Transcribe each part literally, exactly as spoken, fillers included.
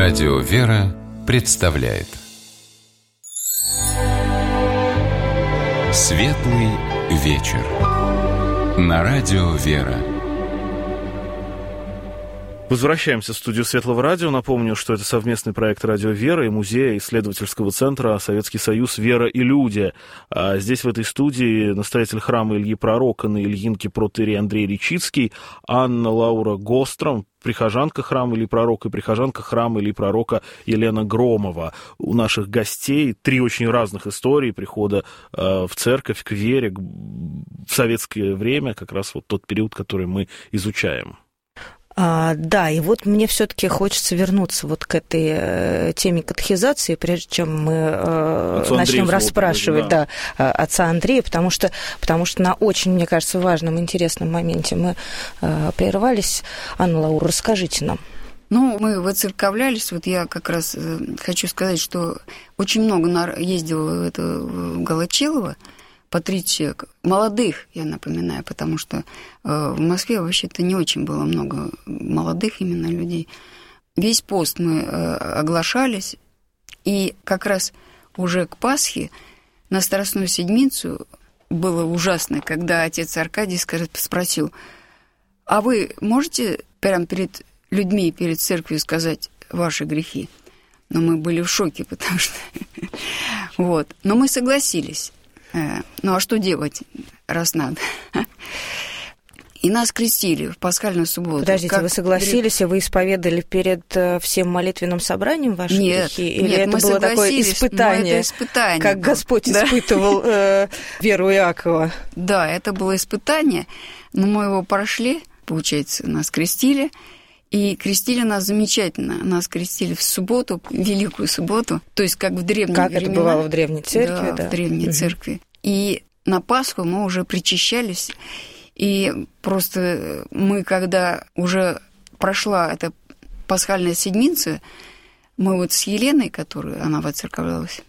Радио «Вера» представляет Светлый вечер на Радио «Вера». Возвращаемся в студию Светлого радио. Напомню, что это совместный проект «Радио Вера» и Музея исследовательского центра «Советский Союз. Вера и люди». А здесь, в этой студии, настоятель храма Ильи Пророка на Ильинке протоиерей Андрей Речицкий, Анна Лаура Гостром, прихожанка храма Ильи Пророка, и прихожанка храма Ильи Пророка Елена Громова. У наших гостей три очень разных истории прихода э, в церковь, к вере, в советское время, как раз вот тот период, который мы изучаем. А, да, и вот мне все-таки хочется вернуться вот к этой э, теме катехизации, прежде чем мы э, начнем расспрашивать да. Да, отца Андрея, потому что, потому что на очень, мне кажется, важном, интересном моменте мы э, прервались. Анна Лаура, расскажите нам. Ну, мы воцерковлялись, вот я как раз э, хочу сказать, что очень много ездила это, в Галачелово, Патричия, молодых, я напоминаю, потому что э, в Москве вообще-то не очень было много молодых именно людей. Весь пост мы э, оглашались, и как раз уже к Пасхе на Страстную Седмицу было ужасно, когда отец Аркадий скажет, спросил, а вы можете прямо перед людьми, перед церковью сказать ваши грехи? Но мы были в шоке, потому что... вот. Но мы согласились. Ну, а что делать, раз надо? И нас крестили в пасхальную субботу. Подождите, как... вы согласились, и вы исповедали перед всем молитвенным собранием ваши нет, грехи? Или нет, это мы было такое испытание, это испытание как было. Господь да? испытывал э, веру Иакова? Да, это было испытание, но мы его прошли, получается, нас крестили, и крестили нас замечательно. Нас крестили в субботу, Великую субботу, то есть как в древние как времена. Как это бывало в древней церкви? Да, да. в древней угу. церкви. И на Пасху мы уже причащались, и просто мы, когда уже прошла эта пасхальная седмица, мы вот с Еленой, которую она воцерковлялась,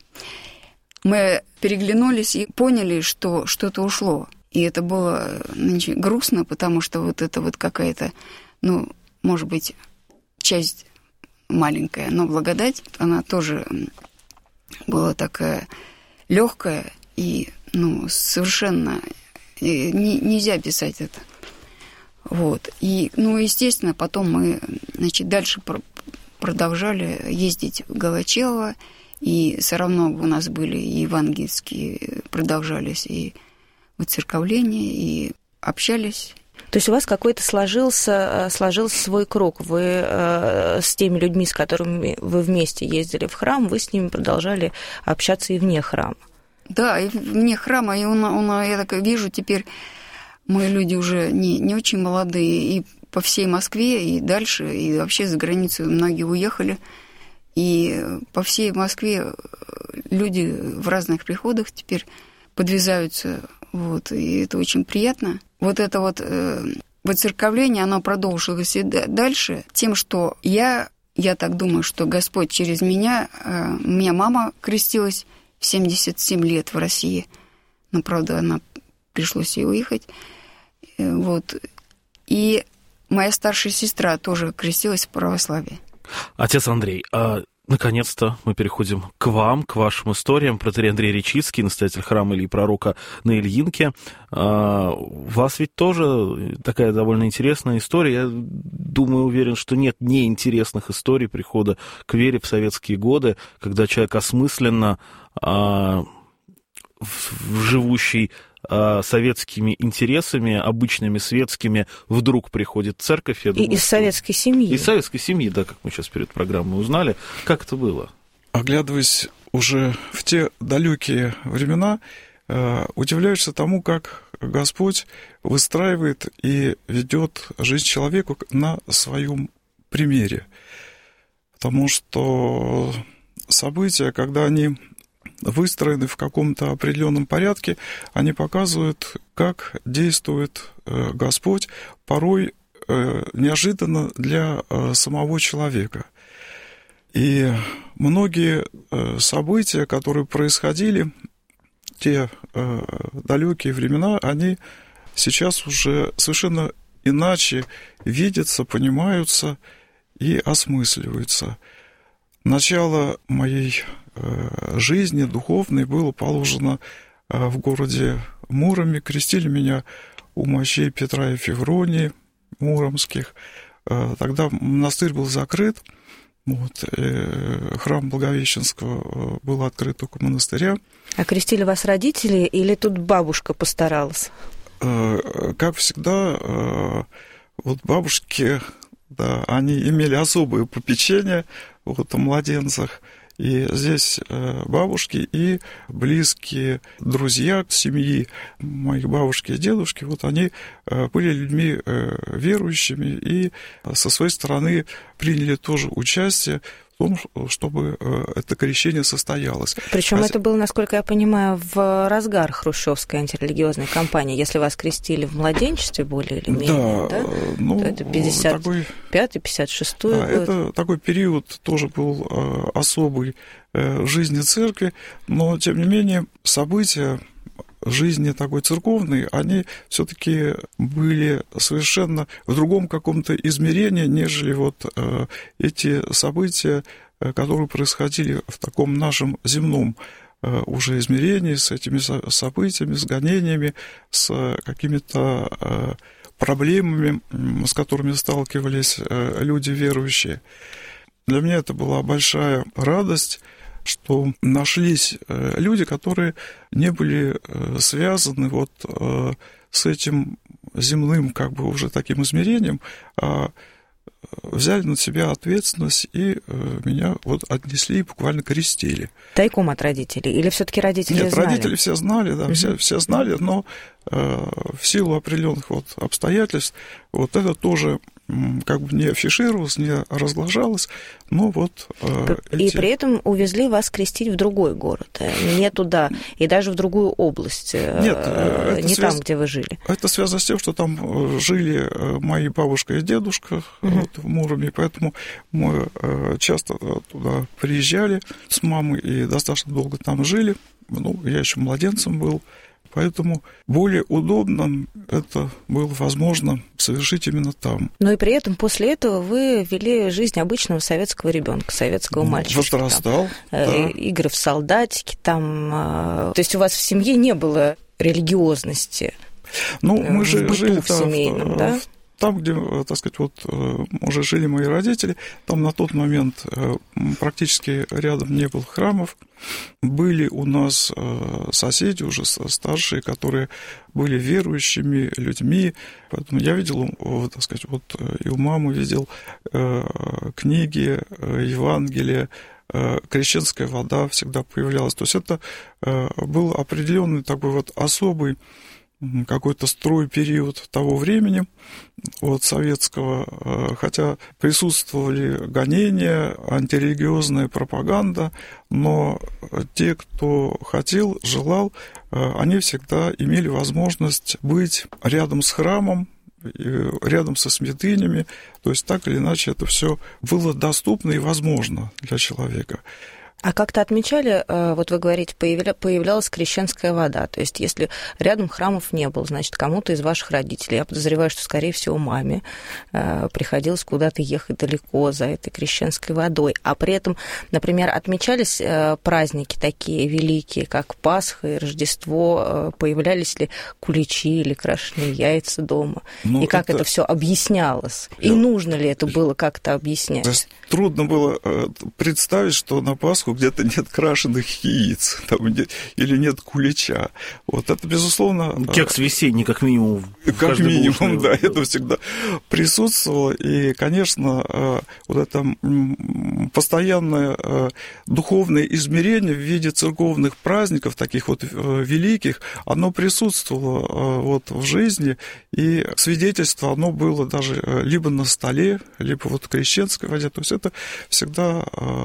мы переглянулись и поняли, что что-то ушло. И это было значит, грустно, потому что вот это вот какая-то, ну, может быть, часть маленькая, но благодать, она тоже была такая легкая и, ну, совершенно не, нельзя писать это. Вот. И, ну, естественно, потом мы, значит, дальше продолжали ездить в Галачелово, и все равно у нас были и евангельские, продолжались и воцерковления, и общались. То есть у вас какой-то сложился, сложился свой круг. Вы э, с теми людьми, с которыми вы вместе ездили в храм, вы с ними продолжали общаться и вне храма. Да, и вне храма. И он, он, я так вижу, теперь мы люди уже не, не очень молодые. И по всей Москве, и дальше, и вообще за границу многие уехали. И по всей Москве люди в разных приходах теперь подвязаются. Вот, и это очень приятно. Вот это вот э, воцерковление, оно продолжилось и дальше тем, что я, я так думаю, что Господь через меня, э, у меня мама крестилась в семьдесят семь лет в России, но, правда, она пришлось ей уехать, э, вот, и моя старшая сестра тоже крестилась в православии. Отец Андрей, а... наконец-то мы переходим к вам, к вашим историям. Протоиерей Андрей Речицкий, настоятель храма Ильи Пророка на Ильинке. У вас ведь тоже такая довольно интересная история. Я думаю, уверен, что нет неинтересных историй прихода к вере в советские годы, когда человек осмысленно живущий советскими интересами, обычными светскими, вдруг приходит в церковь. Я думаю, и из советской семьи. Из советской семьи, да, как мы сейчас перед программой узнали. Как это было? Оглядываясь уже в те далекие времена, удивляешься тому, как Господь выстраивает и ведет жизнь человеку на своем примере. Потому что события, когда они выстроены в каком-то определенном порядке, они показывают, как действует Господь, порой неожиданно для самого человека. И многие события, которые происходили в те далекие времена, они сейчас уже совершенно иначе видятся, понимаются и осмысливаются. начало моей жизни духовной было положено в городе Муроме. Крестили меня у мощей Петра и Февронии муромских. Тогда монастырь был закрыт. Вот, храм Благовещенского был открыт только монастыря. А крестили вас родители или тут бабушка постаралась? Как всегда, вот бабушки, да, они имели особое попечение вот, о младенцах. И здесь бабушки и близкие друзья семьи моих бабушки и дедушки, вот они были людьми верующими и со своей стороны приняли тоже участие в том, чтобы это крещение состоялось. Причем Хотя... это было, насколько я понимаю, в разгар хрущевской антирелигиозной кампании. Если вас крестили в младенчестве более или менее, да? Да, ну, то это пятьдесят пятый пятьдесят шестой да, год. Это такой период тоже был особый в жизни церкви, но, тем не менее, события жизни такой церковной, они все-таки были совершенно в другом каком-то измерении, нежели вот э, эти события, которые происходили в таком нашем земном э, уже измерении, с этими событиями, с гонениями, с какими-то э, проблемами, с которыми сталкивались э, люди верующие. Для меня это была большая радость, что нашлись люди, которые не были связаны вот с этим земным, как бы уже таким измерением, а взяли на себя ответственность и меня вот отнесли и буквально крестили. Тайком от родителей? Или все-таки родители Нет, знали? Нет, родители все знали, да, угу. все, все знали, но э, в силу определенных вот обстоятельств вот это тоже как бы не афишировалось, не разглашалось, но вот... Э, и эти... при этом увезли вас крестить в другой город, не туда, и даже в другую область, Нет, э, не связ... там, где вы жили. Это связано с тем, что там жили мои бабушка и дедушка угу. вот, в Муроме, поэтому мы часто туда приезжали с мамой и достаточно долго там жили. Ну, я еще младенцем был. Поэтому более удобно это было возможно совершить именно там. Но и при этом после этого вы вели жизнь обычного советского ребенка, советского мальчика. Возрастал, там, да. Игры в солдатики, там... То есть у вас в семье не было религиозности? Ну, мы же в жили в семейном, в, да? В, там, где, так сказать, вот уже жили мои родители, там на тот момент практически рядом не было храмов. Были у нас соседи уже старшие, которые были верующими людьми. Поэтому я видел, так сказать, вот и у мамы видел книги, Евангелие, крещенская вода всегда появлялась. То есть это был определенный такой вот особый какой-то строй период того времени от советского, хотя присутствовали гонения, антирелигиозная пропаганда, но те, кто хотел, желал, они всегда имели возможность быть рядом с храмом, рядом со святынями, то есть так или иначе это все было доступно и возможно для человека. А как-то отмечали, вот вы говорите, появлялась крещенская вода, то есть если рядом храмов не было, значит, кому-то из ваших родителей, я подозреваю, что, скорее всего, маме приходилось куда-то ехать далеко за этой крещенской водой, а при этом, например, отмечались праздники такие великие, как Пасха и Рождество, появлялись ли куличи или крашеные яйца дома, ну, и как это, это все объяснялось, я... и нужно ли это было как-то объяснять? Трудно было представить, что на Пасху где-то нет крашеных яиц там, или нет кулича. Вот это, безусловно... Кекс весенний, как минимум. Как минимум, да, было. Это всегда присутствовало. И, конечно, вот это постоянное духовное измерение в виде церковных праздников, таких вот великих, оно присутствовало вот в жизни, и свидетельство, оно было даже либо на столе, либо вот в крещенской воде. То есть это всегда...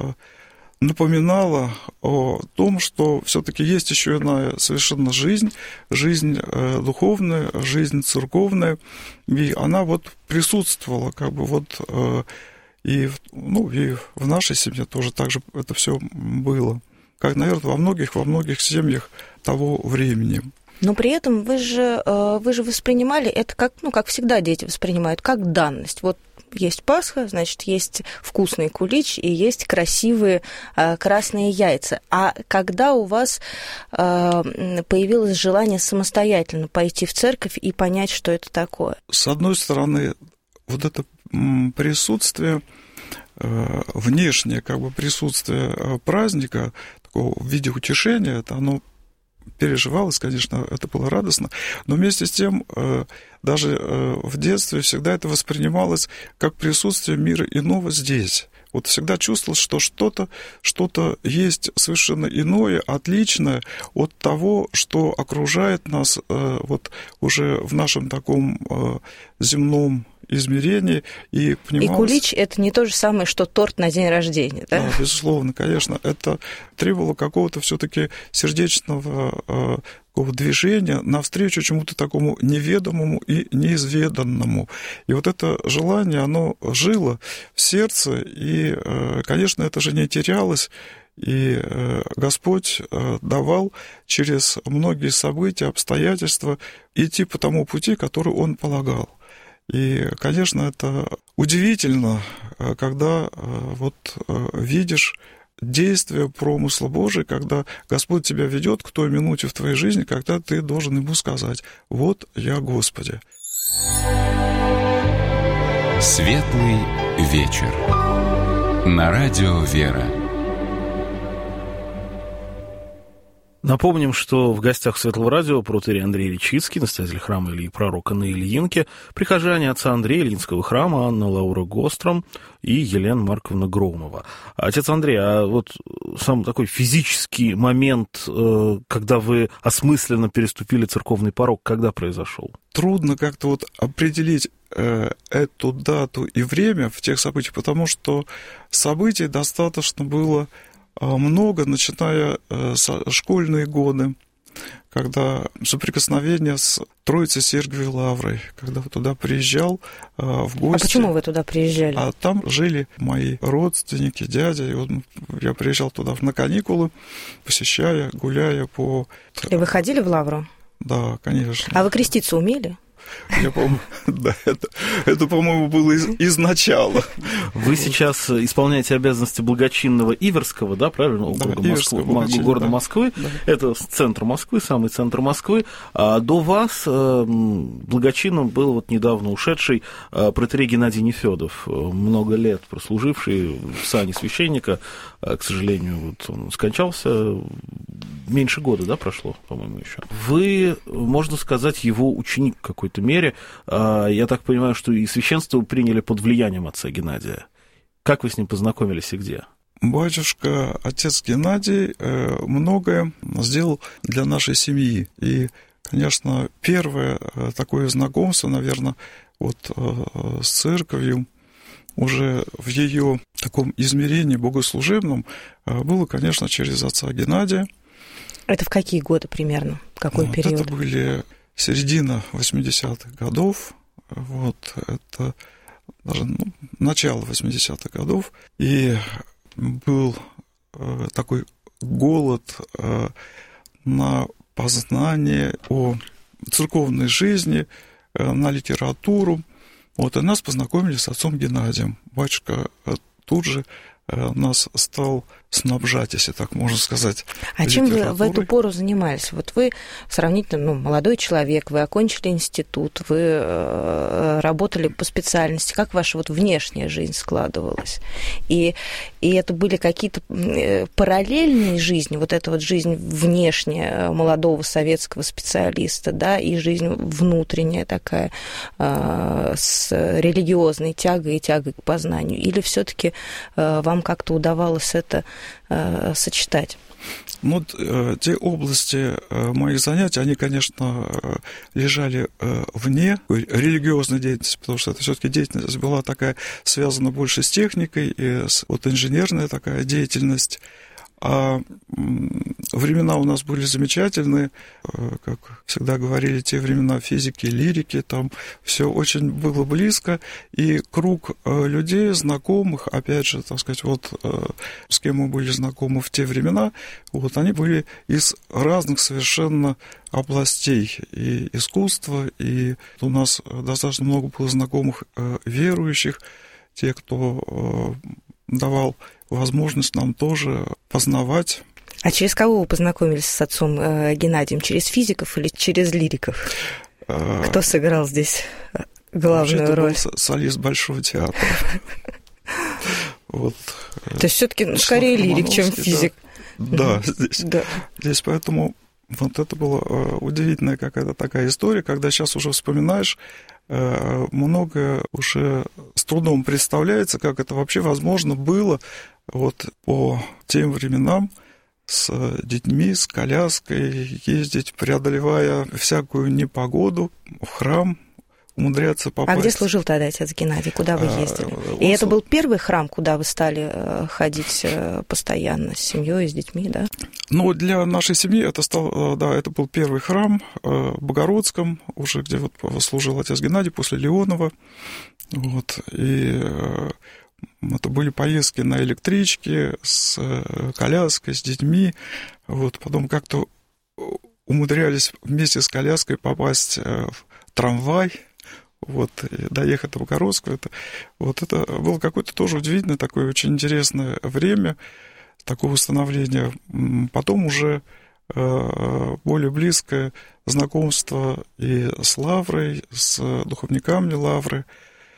напоминала о том, что все-таки есть еще иная совершенно жизнь, жизнь духовная, жизнь церковная, и она вот присутствовала, как бы вот и, ну, и в нашей семье тоже так же это все было, как, наверное, во многих, во многих семьях того времени. Но при этом вы же, вы же воспринимали это как, ну, как всегда дети воспринимают, как данность. Вот есть Пасха, значит, есть вкусный кулич и есть красивые э, красные яйца. А когда у вас э, появилось желание самостоятельно пойти в церковь и понять, что это такое? С одной стороны, вот это присутствие, э, внешнее как бы присутствие праздника, такого в виде утешения, это оно переживалось, конечно, это было радостно, но вместе с тем даже в детстве всегда это воспринималось как присутствие мира иного здесь. Вот всегда чувствовалось, что что-то, что-то есть совершенно иное, отличное от того, что окружает нас вот уже в нашем таком земном измерений, и понималось... И кулич – это не то же самое, что торт на день рождения, да? Да, безусловно, конечно. Это требовало какого-то все-таки сердечного э, такого движения навстречу чему-то такому неведомому и неизведанному. И вот это желание, оно жило в сердце, и, э, конечно, это же не терялось, и э, Господь э, давал через многие события, обстоятельства идти по тому пути, который Он полагал. И, конечно, это удивительно, когда вот видишь действие промысла Божия, когда Господь тебя ведет к той минуте в твоей жизни, когда ты должен Ему сказать: «Вот я, Господи». Светлый вечер. На радио «Вера». Напомним, что в гостях Светлого радио протоиерей Андрей Речицкий, настоятель храма Ильи Пророка на Ильинке, прихожане отца Андрея Ильинского храма Анна Лаура Гостром и Елена Марковна Громова. Отец Андрей, а вот сам такой физический момент, когда вы осмысленно переступили церковный порог, когда произошел? Трудно как-то вот определить эту дату и время в тех событиях, потому что событий достаточно было много, начиная с школьные годы, когда соприкосновение с Троицей Сергиевой Лаврой, когда туда приезжал в гости. А почему вы туда приезжали? А там жили мои родственники, дядя, и вот я приезжал туда на каникулы, посещая, гуляя по... И вы ходили в Лавру? Да, конечно. А вы креститься умели? Я помню, да, это, это, по-моему, было из, изначала. Вы сейчас исполняете обязанности благочинного Иверского, да, правильно, округа да, Москвы, города да. Москвы. Да. Это центр Москвы, самый центр Москвы. А до вас благочинным был вот недавно ушедший протоиерей Геннадий Нефёдов, много лет прослуживший в сане священника. К сожалению, вот он скончался, меньше года, да, прошло, по-моему, еще. Вы, можно сказать, его ученик в какой-то мере. Я так понимаю, что и священство приняли под влиянием отца Геннадия. Как вы с ним познакомились и где? Батюшка, отец Геннадий, многое сделал для нашей семьи. И, конечно, первое такое знакомство, наверное, вот с церковью, уже в ее таком измерении богослужебном, было, конечно, через отца Геннадия. Это в какие годы примерно? Какой вот, период? Это были середина восьмидесятых годов, вот, это даже ну, начало восьмидесятых годов, и был э, такой голод э, на познание о церковной жизни, э, на литературу. Вот, и нас познакомили с отцом Геннадием. Батюшка тут же нас стал снабжать, если так можно сказать. А чем вы в эту пору занимались? Вот вы сравнительно ну, молодой человек, вы окончили институт, вы э, работали по специальности. Как ваша вот внешняя жизнь складывалась? И, и это были какие-то параллельные жизни, вот эта вот жизнь внешняя молодого советского специалиста, да, и жизнь внутренняя такая э, с религиозной тягой и тягой к познанию? Или все-таки э, вам как-то удавалось это э, сочетать? Ну, э, те области э, моих занятий, они, конечно, э, лежали э, вне религиозной деятельности, потому что это все-таки деятельность была такая, связана больше с техникой, и с, вот инженерная такая деятельность. А времена у нас были замечательные, как всегда говорили, те времена физики, лирики, там все очень было близко, и круг людей, знакомых, опять же, так сказать, вот с кем мы были знакомы в те времена, вот они были из разных совершенно областей и искусства, и у нас достаточно много было знакомых верующих, те, кто давал возможность нам тоже познавать. А через кого вы познакомились с отцом Геннадием? Через физиков или через лириков? Кто сыграл здесь главную роль? Это был солист Большого театра. Вот. То есть все-таки скорее лирик, чем физик. Да, да здесь. Да. Здесь поэтому вот это была удивительная какая-то такая история, когда сейчас уже вспоминаешь, многое уже с трудом представляется, как это вообще возможно было вот по тем временам с детьми, с коляской, ездить, преодолевая всякую непогоду в храм, умудряться попасть. А где служил тогда отец Геннадий? Куда вы ездили? А, И он... это был первый храм, куда вы стали ходить постоянно с семьей, с детьми, да? Ну, для нашей семьи это стал, да, это был первый храм в Богородском, уже где вот служил отец Геннадий после Леонова. Вот, и это были поездки на электричке с коляской, с детьми. Вот, потом как-то умудрялись вместе с коляской попасть в трамвай. Вот, и доехать до Богородского, это, вот это было какое-то тоже удивительное, такое очень интересное время такого становления. Потом уже э, более близкое знакомство и с Лаврой, с духовниками Лавры,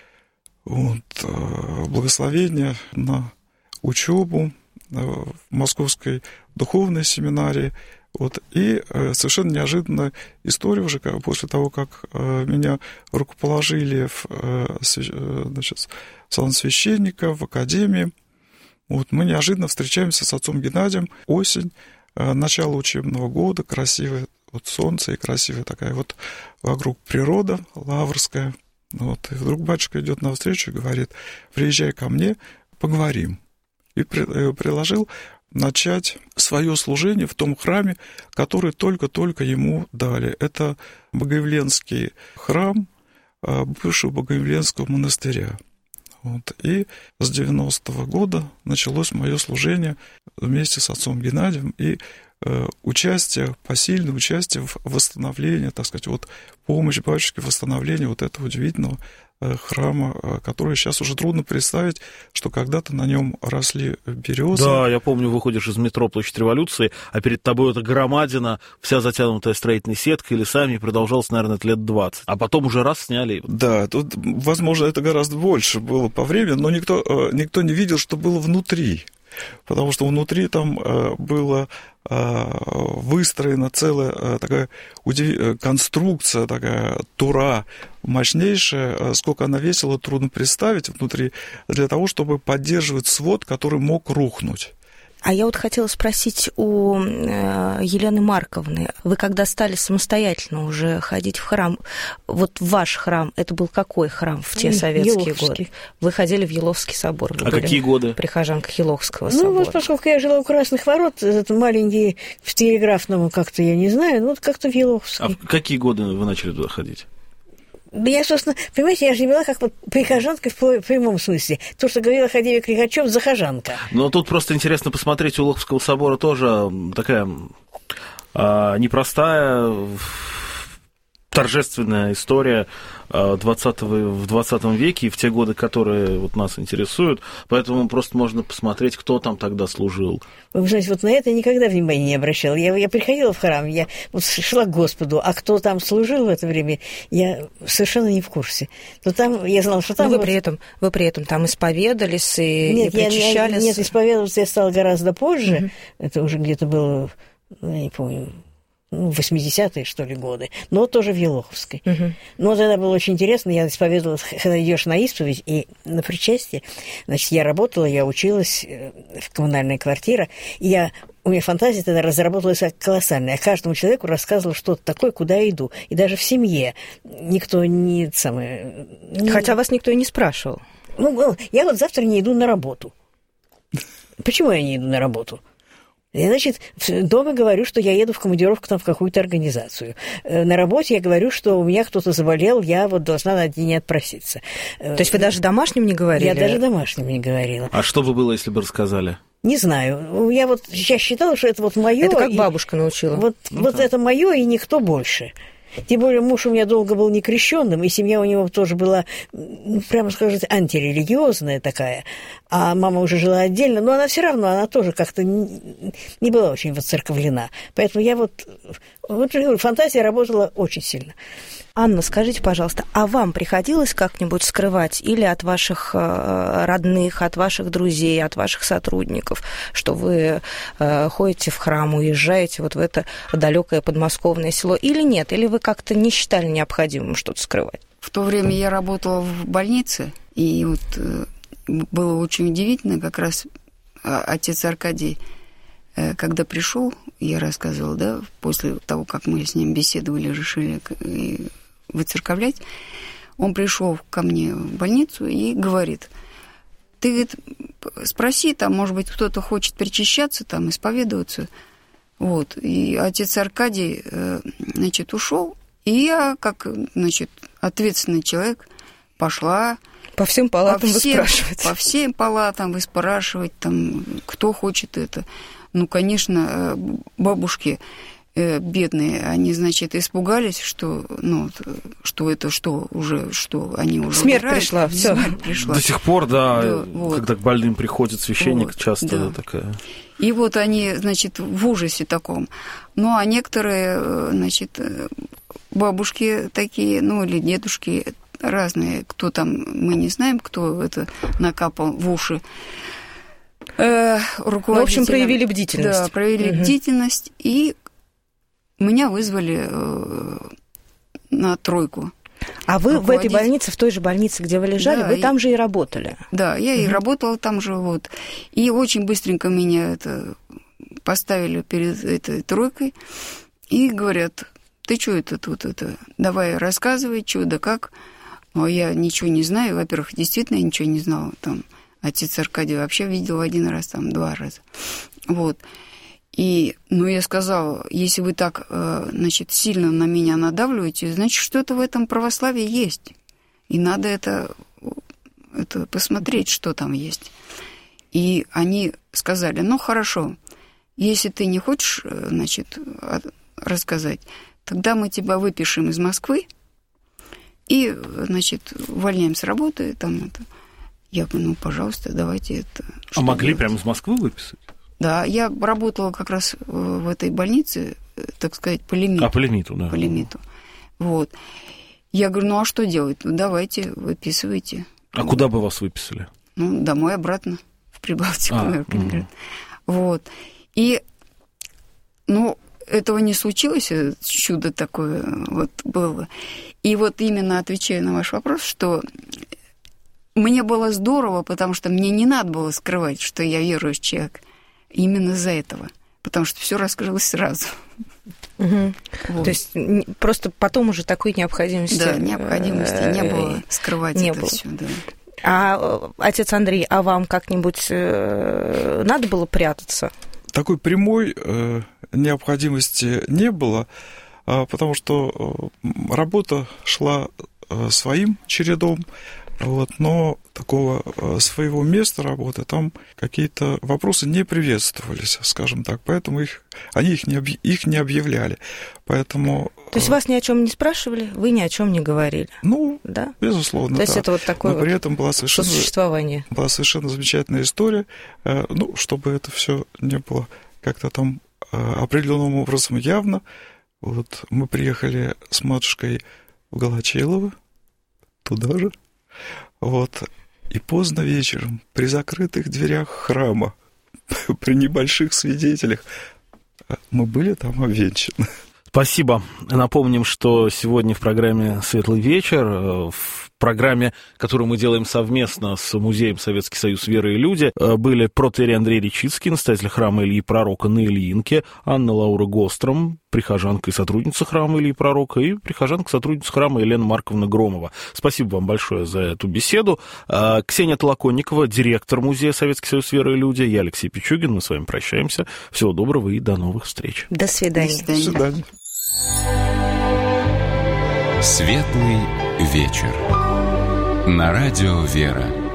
вот, э, благословение на учебу в Московской духовной семинарии. Вот, и э, совершенно неожиданная история уже как, после того, как э, меня рукоположили в э, значит, сан священника в академии. Вот, мы неожиданно встречаемся с отцом Геннадием. Осень, э, начало учебного года, красивое вот, солнце и красивая такая вот вокруг природа лаврская. Вот, и вдруг батюшка идет навстречу и говорит: приезжай ко мне, поговорим. И при, э, приложил начать свое служение в том храме, который только-только ему дали. Это Богоявленский храм бывшего Богоявленского монастыря. Вот. И с девяностого года началось мое служение вместе с отцом Геннадием и э, участие, посильное участие в восстановлении, так сказать, вот помощь батюшке в восстановлении вот этого удивительного храма, который сейчас уже трудно представить, что когда-то на нем росли березы. Да, я помню, выходишь из метро Площадь Революции, а перед тобой эта громадина, вся затянутая строительной сеткой, лесами, и продолжалось, наверное, это лет двадцать. А потом уже раз сняли. Да, тут, возможно, это гораздо больше было по времени, но никто, никто не видел, что было внутри. Потому что внутри там было выстроена целая такая конструкция, такая тура мощнейшая. Сколько она весила, трудно представить внутри, для того, чтобы поддерживать свод, который мог рухнуть. А я вот хотела спросить у Елены Марковны. Вы когда стали самостоятельно уже ходить в храм, вот ваш храм, это был какой храм в те советские Еловский. годы? Вы ходили в Еловский собор. Вы а какие годы? Прихожанка Еловского ну, собора. Ну вот поскольку я жила у Красных ворот, этот маленький в телеграфном как-то, я не знаю, ну вот как-то в Еловский. А в какие годы вы начали туда ходить? Да я, собственно, понимаете, я же не была как вот прихожанка в прямом смысле. То, что говорила Хадея Крихачёв, захожанка. Но тут просто интересно посмотреть, у Еловского собора тоже такая а, непростая, торжественная история двадцатого, в двадцатом веке и в те годы, которые вот нас интересуют. Поэтому просто можно посмотреть, кто там тогда служил. Вы знаете, вот на это я никогда внимания не обращала. Я, я приходила в храм, я вот шла к Господу, а кто там служил в это время, я совершенно не в курсе. Но там я знала, что там... Но вы, вот... при этом, вы при этом там исповедались и, нет, и причащались? Я, я, нет, исповедоваться я стала гораздо позже. Mm-hmm. Это уже где-то было, я не помню... ну, восьмидесятые, что ли, годы, но тоже в Елоховской. Uh-huh. Но тогда было очень интересно, я исповедовалась, когда идешь на исповедь и на причастие, значит, я работала, я училась в коммунальной квартире, и я, у меня фантазия тогда разработалась колоссальная. Я каждому человеку рассказывала что-то такое, куда я иду. И даже в семье никто не... Самое, не... Хотя вас никто и не спрашивал. Ну, я вот завтра не иду на работу. Почему я не иду на работу? Я, значит, дома говорю, что я еду в командировку там в какую-то организацию. На работе я говорю, что у меня кто-то заболел, я вот должна на день отпроситься. То есть вы даже домашним не говорили? Я даже домашним не говорила. А что бы было, если бы рассказали? Не знаю. Я вот я считала, что это вот мое. Это как бабушка научила. Вот, ну, вот это мое и никто больше. Тем более муж у меня долго был некрещенным, и семья у него тоже была, прямо скажем, антирелигиозная такая. А мама уже жила отдельно, но она все равно, она тоже как-то не была очень воцерковлена. Поэтому я вот, вот фантазия работала очень сильно. Анна, скажите, пожалуйста, а вам приходилось как-нибудь скрывать или от ваших родных, от ваших друзей, от ваших сотрудников, что вы ходите в храм, уезжаете вот в это далекое подмосковное село, или нет? Или вы как-то не считали необходимым что-то скрывать? В то время я работала в больнице, и вот было очень удивительно, как раз отец Аркадий, когда пришел, я рассказывала, да, после того, как мы с ним беседовали, решили выцерковлять, он пришел ко мне в больницу и говорит: ты, говорит, спроси, там, может быть, кто-то хочет причащаться, там, исповедоваться. Вот. И отец Аркадий, значит, ушел, и я, как, значит, ответственный человек, пошла... По всем палатам по всем, вы спрашиваете. По всем палатам вы спрашивать, там, кто хочет это. Ну, конечно, бабушки бедные, они, значит, испугались, что, ну, что это, что уже, что они уже Смерть умирают. пришла, все. Смерть пришла. До сих пор, да, да вот. Когда к больным приходит священник, вот, часто да. такая... И вот они, значит, в ужасе таком. Ну, а некоторые, значит, бабушки такие, ну, или дедушки разные, кто там, мы не знаем, кто это накапал в уши. Э, ну, в общем, проявили бдительность. Да, проявили угу. бдительность, и меня вызвали э, на тройку. А вы в этой больнице, в той же больнице, где вы лежали, да, вы и... там же и работали? Да, я угу. и работала там же, вот. И очень быстренько меня это поставили перед этой тройкой и говорят: ты что это тут, это, давай рассказывай, что да как. А я ничего не знаю, во-первых, действительно я ничего не знала, там, отец Аркадий вообще видел один раз, там, два раза. Вот. И, ну, я сказала, если вы так, значит, сильно на меня надавливаете, значит, что-то в этом православии есть. И надо это, это посмотреть, что там есть. И они сказали: ну, хорошо, если ты не хочешь, значит, рассказать, тогда мы тебя выпишем из Москвы и, значит, увольняем с работы, там, это... Я говорю: ну, пожалуйста, давайте это... А могли делать? Прямо из Москвы выписать? Да, я работала как раз в этой больнице, так сказать, по лимиту. А, по лимиту, да. По лимиту. Вот. Я говорю: ну, а что делать? Ну, давайте, выписывайте. А куда бы вас выписали? Ну, домой обратно, в Прибалтику, а, например. Угу. Вот. И, ну, этого не случилось, чудо такое вот было. И вот именно отвечая на ваш вопрос, что... Мне было здорово, потому что мне не надо было скрывать, что я верующий человек. Именно из-за этого. Потому что все раскрылось сразу. Угу. Вот. То есть просто потом уже такой необходимости... Да, необходимости не было скрывать не это было. все, да. А, отец Андрей, а вам как-нибудь надо было прятаться? Такой прямой э, необходимости не было, э, потому что работа шла э, своим чередом. Вот, но такого своего места работы там какие-то вопросы не приветствовались, скажем так, поэтому их, они их не, объ, их не объявляли. Поэтому... То есть вас ни о чем не спрашивали, вы ни о чем не говорили? Ну, да? Безусловно, То есть да. это вот такое но при вот этом была совершенно, существование. Была совершенно замечательная история, ну, чтобы это все не было как-то там определенным образом явно. Вот мы приехали с матушкой в Голочелово, туда же. Вот. И поздно вечером, при закрытых дверях храма, при небольших свидетелях, мы были там обвенчаны. Спасибо. Напомним, что сегодня в программе «Светлый вечер», в программе, которую мы делаем совместно с Музеем «Советский Союз. Вера и люди», были протоиерей Андрей Речицкий, настоятель храма Ильи Пророка на Ильинке, Анна Лаура Гостром, прихожанка и сотрудница храма Ильи Пророка, и прихожанка, сотрудница храма Елена Марковна Громова. Спасибо вам большое за эту беседу. Ксения Толоконникова, директор Музея «Советский Союз. Вера и люди». Я Алексей Пичугин. Мы с вами прощаемся. Всего доброго и до новых встреч. До свидания. До свидания. До свидания. Светлый вечер. На радио «Вера».